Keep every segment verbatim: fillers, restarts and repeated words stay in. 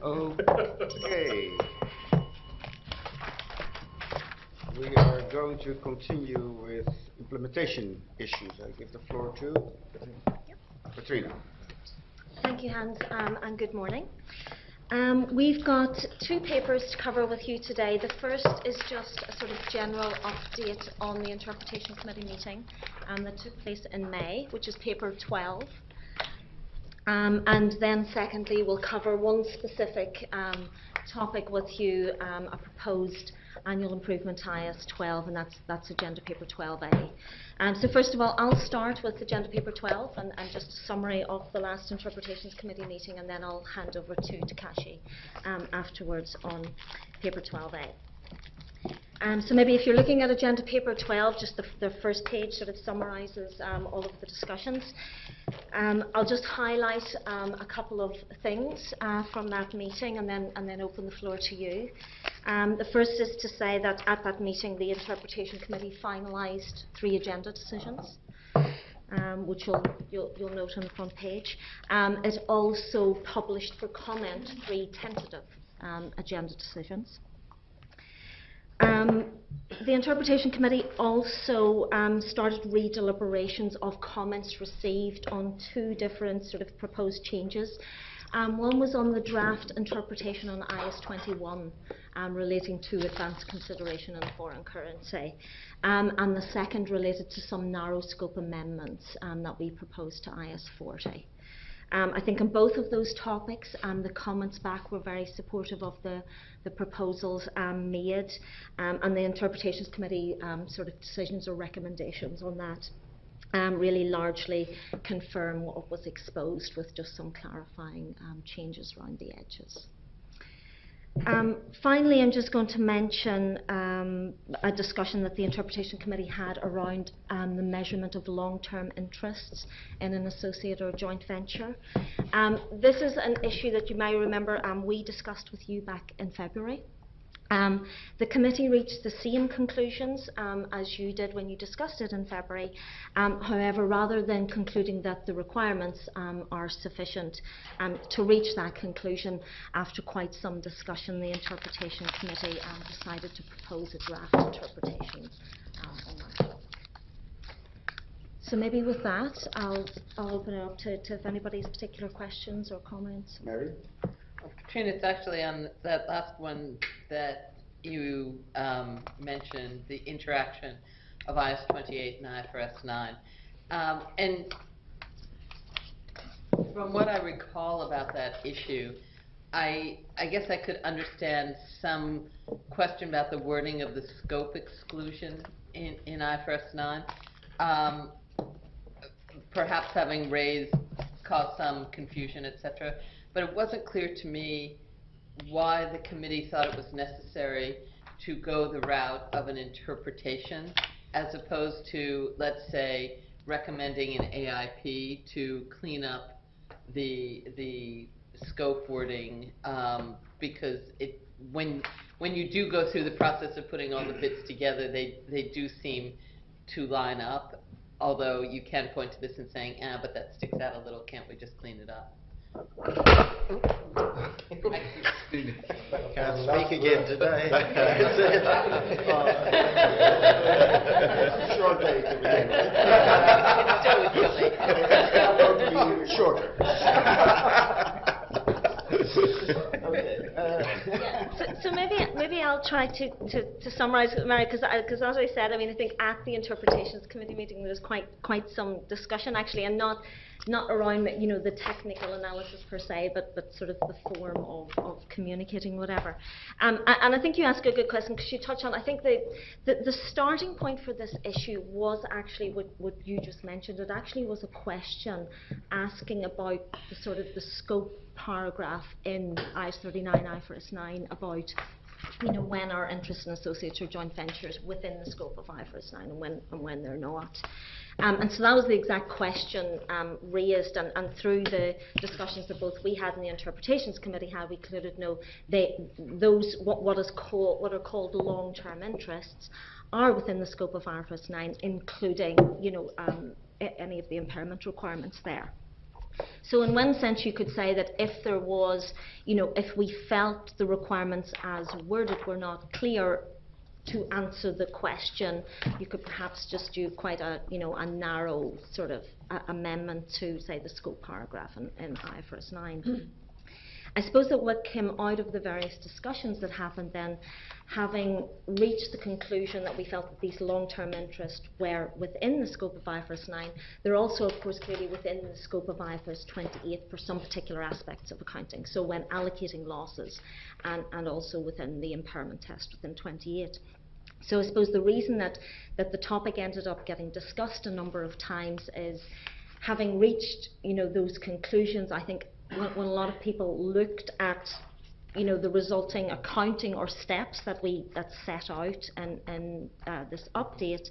Okay. We are going to continue with implementation issues. I give the floor to Katrina. Thank you, Hans, um, and good morning. Um, we've got two papers to cover with you today. The first is just a sort of general update on the Interpretation Committee meeting um, that took place in May, which is paper twelve. Um, and then secondly, we'll cover one specific um, topic with you, um, a proposed annual improvement I S twelve, and that's, that's agenda paper twelve A. Um, so first of all, I'll start with agenda paper twelve and, and just a summary of the last Interpretations Committee meeting, and then I'll hand over to Takashi um, afterwards on paper twelve A. Um, so maybe if you're looking at agenda paper twelve, just the, the first page sort of summarises um, all of the discussions. Um, I'll just highlight um, a couple of things uh, from that meeting and then, and then open the floor to you. Um, the first is to say that at that meeting the Interpretation Committee finalised three agenda decisions, um, which you'll, you'll, you'll note on the front page. Um, it also published for comment three tentative um, agenda decisions. Um, the Interpretation Committee also um, started re-deliberations of comments received on two different sort of proposed changes. Um, one was on the draft interpretation on I S twenty-one um, relating to advanced consideration in foreign currency, um, and the second related to some narrow scope amendments um, that we proposed to I S forty. Um, I think on both of those topics, um, the comments back were very supportive of the, the proposals um, made, um, and the Interpretations Committee um, sort of decisions or recommendations on that um, really largely confirm what was exposed, with just some clarifying um, changes around the edges. Um, finally, I'm just going to mention um, a discussion that the Interpretation Committee had around um, the measurement of long-term interests in an associate or joint venture. Um, this is an issue that you may remember um, we discussed with you back in February. Um, the committee reached the same conclusions um, as you did when you discussed it in February. Um, however, rather than concluding that the requirements um, are sufficient um, to reach that conclusion, after quite some discussion, the Interpretation Committee um, decided to propose a draft interpretation um, on that. So maybe with that, I'll, I'll open it up to, to if anybody has particular questions or comments. Mary? Katrina, it's actually on that last one that you um, mentioned, the interaction of I S twenty-eight and I F R S nine. Um, and from what I recall about that issue, I, I guess I could understand some question about the wording of the scope exclusion in, in I F R S nine. Um, perhaps having raised, caused some confusion, et cetera. But it wasn't clear to me why the committee thought it was necessary to go the route of an interpretation as opposed to, let's say, recommending an A I P to clean up the the scope wording, um, because it when when you do go through the process of putting all the bits together, they they do seem to line up. Although you can point to this and saying, ah, but that sticks out a little. Can't we just clean it up? Can't speak again today. Short day today. Shorter. Okay. Uh, Yeah, so, so maybe maybe I'll try to, to, to summarise it, Mary, because because as I said, I mean, I think at the Interpretations Committee meeting there was quite quite some discussion actually, and not not around, you know, the technical analysis per se, but but sort of the form of, of communicating whatever. Um, and, and I think you asked a good question because you touched on. I think the, the the starting point for this issue was actually what what you just mentioned. It actually was a question asking about the sort of the scope paragraph in I S thirty-nine, I F R S nine about, you know, when our interest in associates or joint ventures within the scope of I F R S nine and when and when they're not. Um, and so that was the exact question um, raised, and, and through the discussions that both we had and the Interpretations Committee had, we concluded no, they, those what, what is called what are called long-term interests are within the scope of I F R S nine, including, you know, um, any of the impairment requirements there. So in one sense you could say that if there was, you know, if we felt the requirements as worded were not clear to answer the question, you could perhaps just do quite a, you know, a narrow sort of uh, amendment to, say, the scope paragraph in, in I F R S nine. I suppose that what came out of the various discussions that happened then, having reached the conclusion that we felt that these long-term interests were within the scope of I F R S nine, they're also, of course, clearly within the scope of I F R S twenty-eight for some particular aspects of accounting. So when allocating losses, and, and also within the impairment test within twenty-eight. So I suppose the reason that, that the topic ended up getting discussed a number of times is, having reached, you know, those conclusions, I think when, when a lot of people looked at, you know, the resulting accounting or steps that we that set out in, in uh, this update,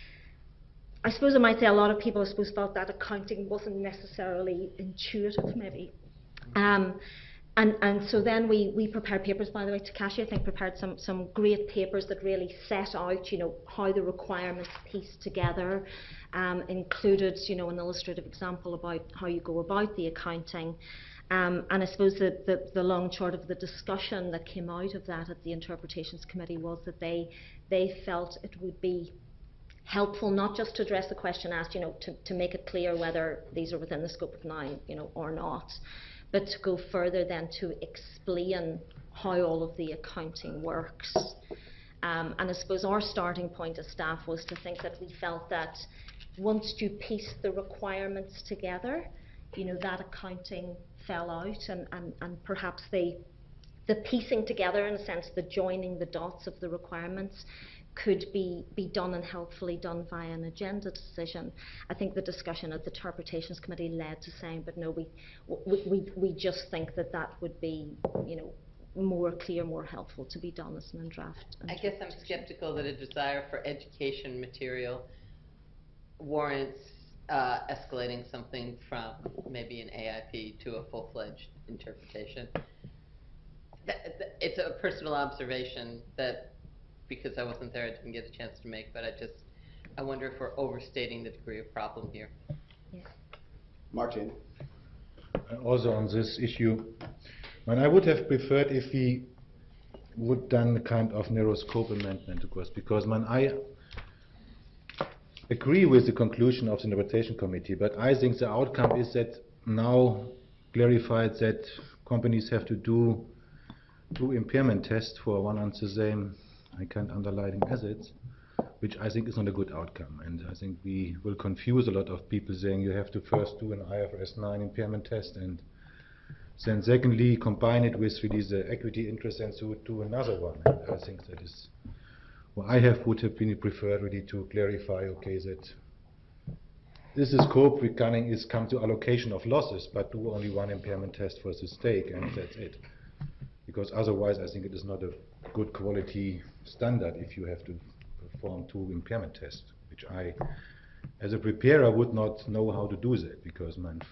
I suppose I might say a lot of people, I suppose, felt that accounting wasn't necessarily intuitive, maybe. Um, And, and so then we, we prepared papers, by the way, Takashi, I think, prepared some, some great papers that really set out, you know, how the requirements piece together, um, included, you know, an illustrative example about how you go about the accounting. Um, and I suppose that the, the long short of the discussion that came out of that at the Interpretations Committee was that they, they felt it would be helpful not just to address the question asked, you know, to, to make it clear whether these are within the scope of nine, you know, or not, but to go further then to explain how all of the accounting works. Um, and I suppose our starting point as staff was to think that we felt that once you piece the requirements together, you know, that accounting fell out, and, and, and perhaps the, the piecing together, in a sense, the joining the dots of the requirements could be, be done and helpfully done via an agenda decision. I think the discussion at the Interpretations Committee led to saying, but no, we, we, we, we just think that that would be, you know, more clear, more helpful to be done as an draft. I guess I'm skeptical that a desire for education material warrants uh, escalating something from maybe an A I P to a full-fledged interpretation. That, that, it's a personal observation that, because I wasn't there, I didn't get a chance to make, but I just, I wonder if we're overstating the degree of problem here. Yeah. Martin. Also on this issue, and I would have preferred if we would done a kind of narrow scope amendment, of course, because man, I agree with the conclusion of the Interpretation Committee, but I think the outcome is that now clarified that companies have to do two impairment tests for one and the same, I can't underline assets, which I think is not a good outcome. And I think we will confuse a lot of people saying you have to first do an I F R S nine impairment test and then secondly combine it with really the equity interest and so do another one. And I think that is, well, I have would have been preferred really to clarify, okay, that this is scope regarding is come to allocation of losses, but do only one impairment test for the stake and that's it. Because otherwise I think it is not a good quality standard if you have to perform two impairment tests, which I, as a preparer, would not know how to do that, because man,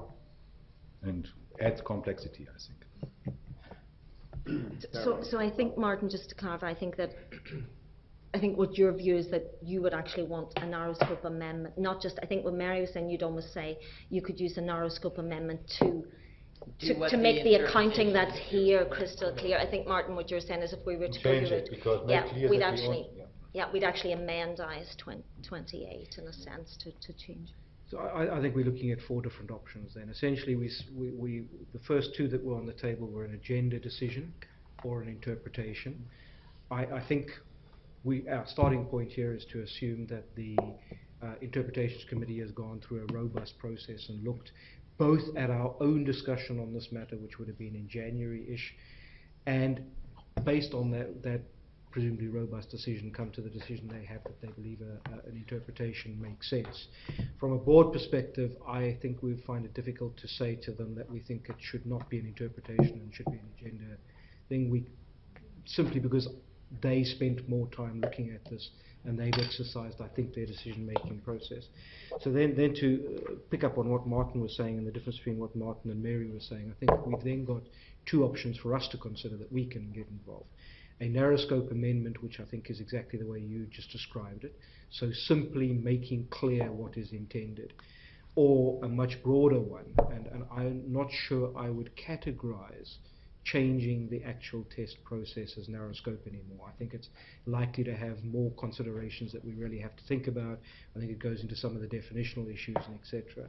and adds complexity, I think. So, so I think, Martin, just to clarify, I think that I think what your view is that you would actually want a narrow scope amendment, not just, I think what Mary was saying, you'd almost say you could use a narrow scope amendment to To, to make the accounting that's here crystal clear. I think, Martin, what you're saying is if we were to go Change through it, it, because yeah, make clear we'd that we actually, want- yeah. yeah, we'd actually amend I S twenty-eight in a sense to, to change. So I, I think we're looking at four different options then. Essentially, we, s- we, we, the first two that were on the table were an agenda decision or an interpretation. I, I think we, our starting point here is to assume that the uh, Interpretations Committee has gone through a robust process and looked both at our own discussion on this matter, which would have been in January-ish, and based on that, that presumably robust decision, come to the decision they have that they believe a, a, an interpretation makes sense. From a board perspective, I think we would find it difficult to say to them that we think it should not be an interpretation and should be an agenda thing, we, simply because they spent more time looking at this and they've exercised, I think, their decision-making process. So then, then to uh, pick up on what Martin was saying and the difference between what Martin and Mary were saying, I think we've then got two options for us to consider that we can get involved. A narrow scope amendment, which I think is exactly the way you just described it, so simply making clear what is intended. or a much broader one. And, and I'm not sure I would categorize changing the actual test process as narrow scope anymore. I think it's likely to have more considerations that we really have to think about. I think it goes into some of the definitional issues and et cetera.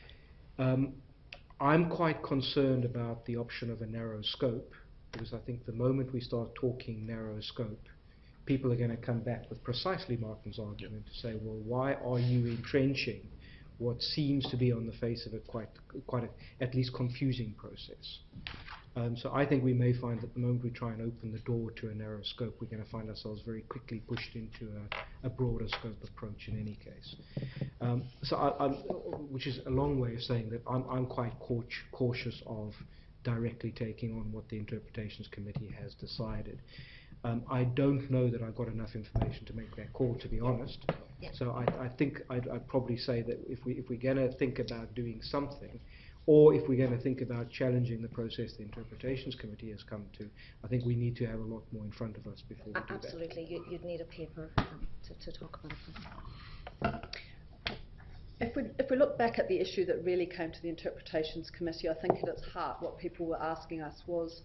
Um, I'm quite concerned about the option of a narrow scope, because I think the moment we start talking narrow scope, people are going to come back with precisely Martin's argument to say, well, why are you entrenching what seems to be on the face of it quite, quite a, at least confusing process? Um, so I think we may find that the moment we try and open the door to a narrow scope, we're going to find ourselves very quickly pushed into a, a broader scope approach in any case. Um, so, I, I'm, which is a long way of saying that I'm, I'm quite cautious of directly taking on what the Interpretations Committee has decided. Um, I don't know that I've got enough information to make that call, to be honest. Yeah. So I, I think I'd, I'd probably say that if, we, if we're going to think about doing something, or if we're going to think about challenging the process the Interpretations Committee has come to, I think we need to have a lot more in front of us before we do that. Absolutely, you, you'd need a paper um, to, to talk about it. If we, if we look back at the issue that really came to the Interpretations Committee, I think at its heart what people were asking us was,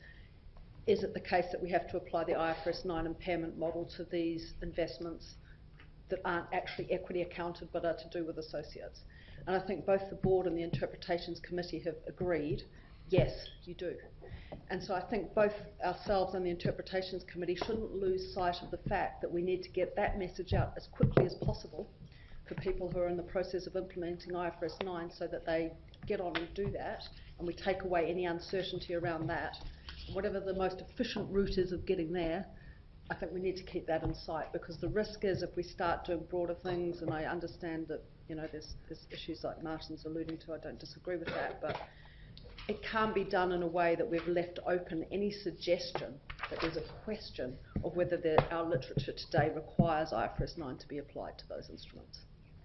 is it the case that we have to apply the I F R S nine impairment model to these investments that aren't actually equity accounted but are to do with associates? And I think both the board and the Interpretations Committee have agreed, yes, you do. And so I think both ourselves and the Interpretations Committee shouldn't lose sight of the fact that we need to get that message out as quickly as possible for people who are in the process of implementing I F R S nine, so that they get on and do that, and we take away any uncertainty around that. Whatever the most efficient route is of getting there, I think we need to keep that in sight, because the risk is if we start doing broader things, and I understand that, you know, there's, there's issues like Martin's alluding to, I don't disagree with that, but it can't be done in a way that we've left open any suggestion that there's a question of whether the, our literature today requires I F R S nine to be applied to those instruments.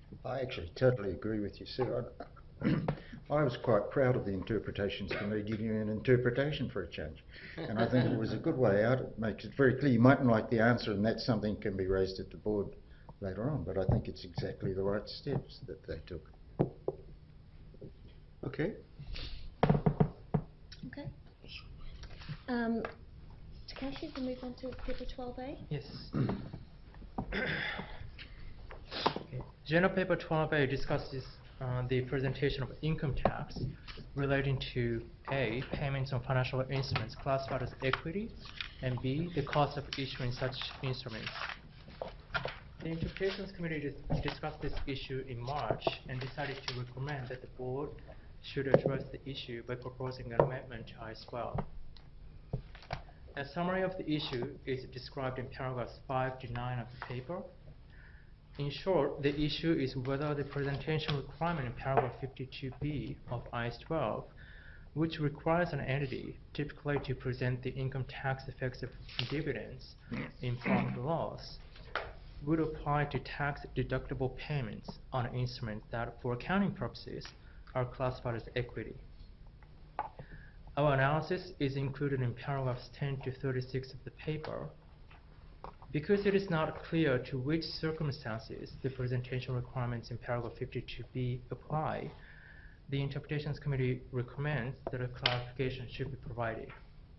I actually totally agree with you, Sue. I, I was quite proud of the Interpretations Committee giving you an interpretation for a change, and I think it was a good way out. It makes it very clear. You mightn't like the answer, and that's something that can be raised at the board later on, but I think it's exactly the right steps that they took. Okay. Okay. Um, Takeshi, can we move on to paper twelve A? Yes. Okay. General paper twelve A discusses uh, the presentation of income tax relating to A, payments on financial instruments classified as equity, and B, the cost of issuing such instruments. The Interpretations Committee dis discussed this issue in March and decided to recommend that the board should address the issue by proposing an amendment to I twelve. A summary of the issue is described in paragraphs five to nine of the paper. In short, the issue is whether the presentation requirement in paragraph fifty-two B of I twelve, which requires an entity typically to present the income tax effects of dividends in profit or loss, would apply to tax-deductible payments on instruments that, for accounting purposes, are classified as equity. Our analysis is included in paragraphs ten to thirty-six of the paper. Because it is not clear to which circumstances the presentation requirements in paragraph fifty-two B apply, the Interpretations Committee recommends that a clarification should be provided.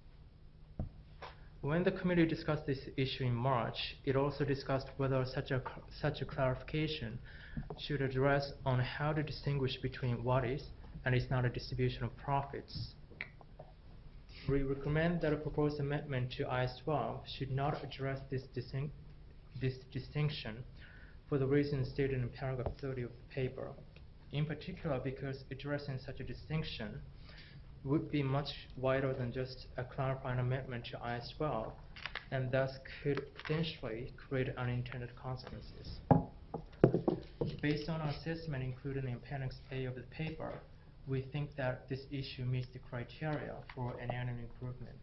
When the committee discussed this issue in March, it also discussed whether such a, such a clarification should address on how to distinguish between what is and is not a distribution of profits. We recommend that a proposed amendment to I twelve should not address this, distin this distinction for the reasons stated in paragraph thirty of the paper. In particular, because addressing such a distinction would be much wider than just a clarifying amendment to I twelve, and thus could potentially create unintended consequences. Based on our assessment included in Appendix A of the paper, we think that this issue meets the criteria for an annual improvement.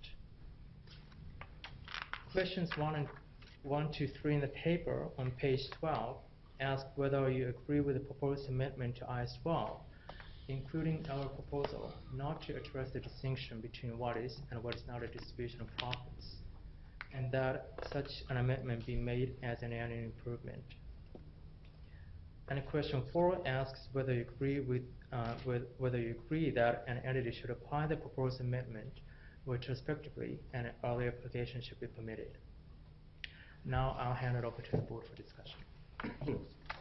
Questions one and one, two, three in the paper on page twelve ask whether you agree with the proposed amendment to I twelve, including our proposal not to address the distinction between what is and what is not a distribution of profits, and that such an amendment be made as an annual improvement. And question four asks whether you agree with, uh, with whether you agree that an entity should apply the proposed amendment retrospectively and an early application should be permitted. Now I'll hand it over to the board for discussion.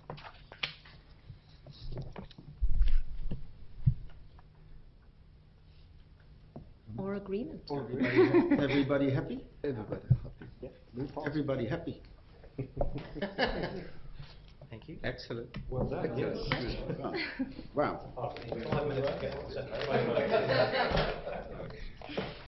Or agreement. Everybody happy? Everybody happy. Yeah. Move on. Everybody happy? Thank you. Excellent. Well done. Yes. Wow.